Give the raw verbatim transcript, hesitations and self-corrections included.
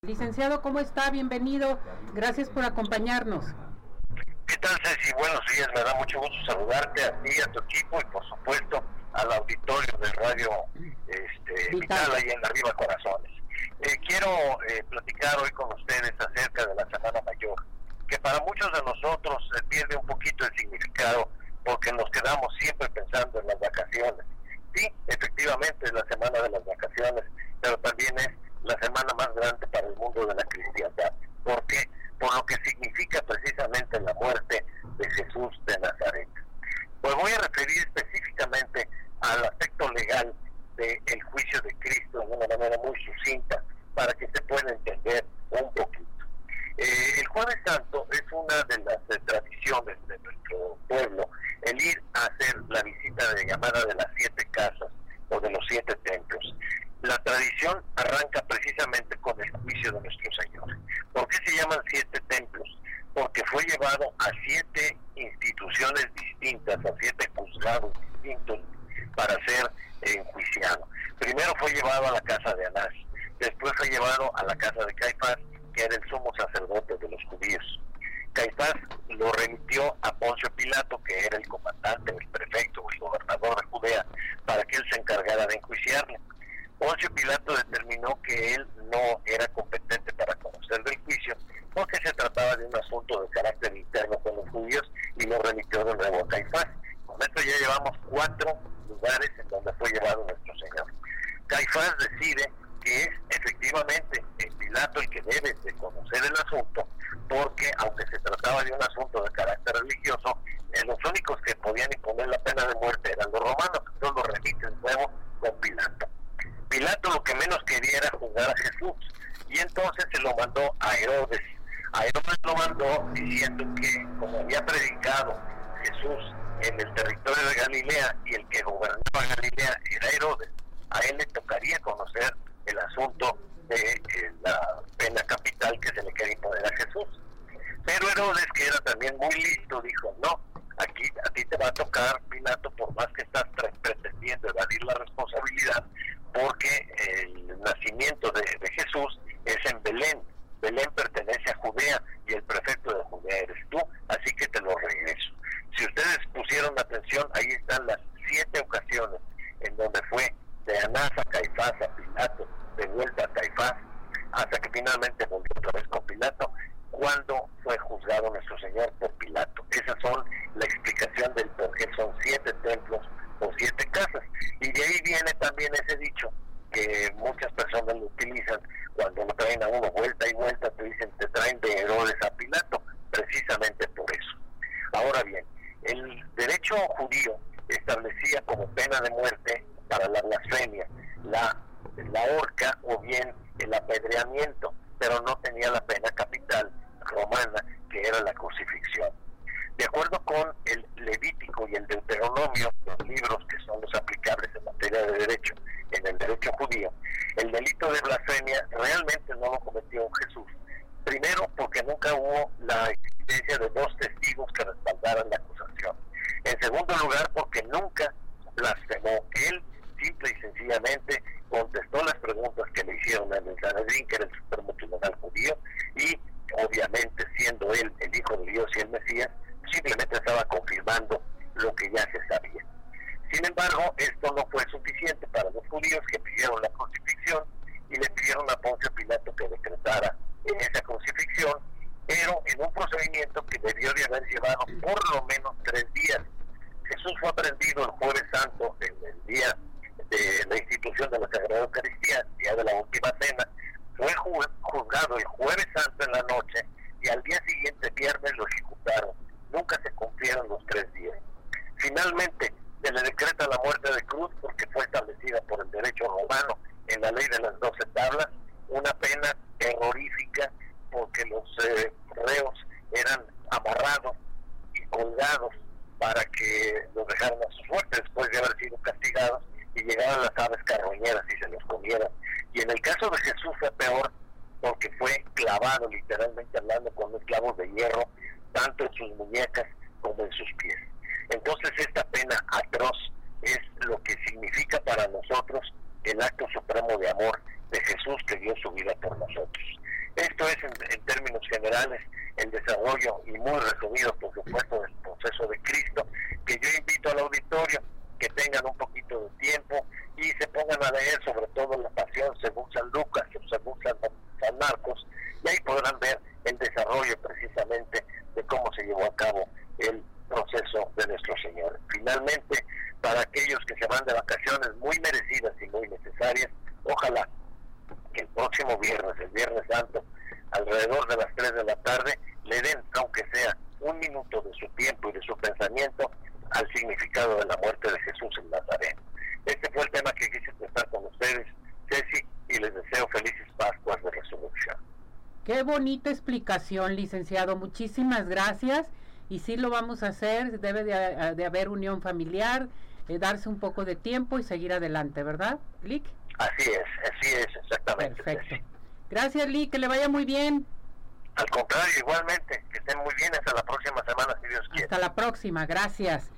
Licenciado, ¿cómo está? Bienvenido. Gracias por acompañarnos. ¿Qué tal, Ceci? Buenos días. Me da mucho gusto saludarte a ti, a tu equipo y, por supuesto, al auditorio del Radio este, Vital. Vital, ahí en Arriba Corazones. Eh, quiero eh, platicar hoy con ustedes acerca de la Semana Mayor, que para muchos de nosotros eh, pierde un poquito el significado porque nos quedamos siempre pensando en las vacaciones. Sí, efectivamente es la semana de las vacaciones, pero también es la semana más grande para el mundo de la cristiandad. ¿Por qué? Por lo que significa precisamente la muerte de Jesús de Nazaret. Pues voy a referir específicamente al aspecto legal del juicio de Cristo de una manera muy sucinta para que se pueda entender un poquito. Eh, el Jueves Santo es una de las de tradiciones de nuestro pueblo, el ir a hacer la visita de llamada de las siete casas o de los siete templos. La tradición arranca precisamente con el juicio de nuestro Señor. ¿Por qué se llaman siete templos? Porque fue llevado a siete instituciones distintas, a siete juzgados distintos para ser enjuiciado. Primero fue llevado a la casa de Anás, después fue llevado a la casa de Caifás, que era el sumo sacerdote de los judíos. Caifás lo remitió a Poncio Pilato, que era el comandante, el prefecto, el gobernador de Judea, para que él se encargara de enjuiciarle. Poncio Pilato determinó que él no era competente para conocer del juicio porque se trataba de un asunto de carácter interno con los judíos y lo remitió de nuevo a Caifás. Con esto ya llevamos cuatro lugares en donde fue llevado nuestro Señor. Caifás decide que es efectivamente el Pilato el que debe de conocer el asunto porque aunque se trataba de un asunto de carácter religioso, eh, los únicos que podían imponer la pena de muerte eran los romanos, entonces lo remite de nuevo con Pilato. Pilato lo que menos quería era juzgar a Jesús y entonces se lo mandó a Herodes. A Herodes lo mandó diciendo que como había predicado Jesús en el territorio de Galilea y el que gobernaba Galilea era Herodes, a él le tocaría conocer el asunto de eh, la pena capital que se le quería imponer a Jesús. Pero Herodes, que era también muy listo, dijo, no, aquí a ti te va a tocar, Pilato, por más que estás pretendiendo evadir la responsabilidad, porque el nacimiento de, de Jesús es en Belén. Belén pertenece a Judea y el prefecto de Judea eres tú, así que te lo regreso. Si ustedes pusieron atención, ahí están las siete ocasiones en donde fue de Anás a Caifás, a Pilato, de vuelta a Caifás, hasta que finalmente volvió otra vez con Pilato, cuando fue juzgado nuestro Señor por Pilato. Esas son la explicación del por qué son siete templos o siete casas. Y de ahí viene también ese dicho que muchas personas lo utilizan cuando lo traen a uno vuelta y vuelta, te dicen, te traen de Herodes a Pilato, precisamente por eso. Ahora bien, el derecho judío establecía como pena de muerte para la blasfemia la, la horca o bien el apedreamiento, pero no tenía la pena capital romana, que era la crucifixión. De acuerdo con el Levítico y el Deuteronomio, los libros que son los aplicables en materia de derecho, en el derecho judío, el delito de blasfemia realmente no lo cometió Jesús. Primero, porque nunca hubo la existencia de dos testigos que respaldaran la acusación. En segundo lugar, porque nunca blasfemó. Él, simple y sencillamente, contestó las preguntas que le hicieron en el Sanedrín, que era el Supremo Tribunal Judío, y obviamente, siendo él el Hijo de Dios y el Mesías, simplemente estaba confirmando lo que ya se sabía. Sin embargo, esto no fue suficiente para los judíos, que pidieron la crucifixión y le pidieron a Poncio Pilato que decretara esa crucifixión, pero en un procedimiento que debió de haber llevado por lo menos tres días. Jesús fue aprendido el Jueves Santo, en el día de la institución de la Sagrada Eucaristía, el día de la Última Cena. Fue juzgado el Jueves Santo en la noche y al día siguiente, viernes, lo ejecutaron. Nunca se cumplieron los tres días. Finalmente, se le decreta la muerte de cruz porque fue establecida por el derecho romano en la ley de las doce tablas, una pena terrorífica porque los eh, reos eran amarrados y colgados para que los dejaran a su suerte después de haber sido castigados y llegaran las aves carroñeras y se los comieran. Y en el caso de Jesús fue peor porque fue clavado, literalmente hablando, con unos clavos de hierro, tanto en sus muñecas como en sus pies. Entonces esta pena atroz es lo que significa para nosotros el acto supremo de amor de Jesús, que dio su vida por nosotros. es en, en términos generales el desarrollo, y muy resumido por supuesto, del proceso de Cristo, que yo invito al auditorio que tengan un poquito de tiempo y se pongan a leer sobre todo la pasión según San Lucas, según San, San Marcos, y ahí podrán ver el desarrollo precisamente de cómo se llevó a cabo el proceso de nuestro Señor. Finalmente, para aquellos que se van de vacaciones muy merecidas y muy necesarias, ojalá que el próximo viernes, el Viernes Santo, alrededor de las tres de la tarde, le den, aunque sea un minuto de su tiempo y de su pensamiento, al significado de la muerte de Jesús en Nazaret. Este fue el tema que quise tratar con ustedes, Ceci, y les deseo felices Pascuas de Resurrección. Qué bonita explicación, licenciado, muchísimas gracias, y sí lo vamos a hacer, debe de, de haber unión familiar, eh, darse un poco de tiempo y seguir adelante, ¿verdad, Lic? Así es, así es, exactamente. Perfecto. Ceci. Gracias, Lic, que le vaya muy bien. Al contrario, igualmente, que estén muy bien, hasta la próxima semana, si Dios quiere. Hasta la próxima, gracias.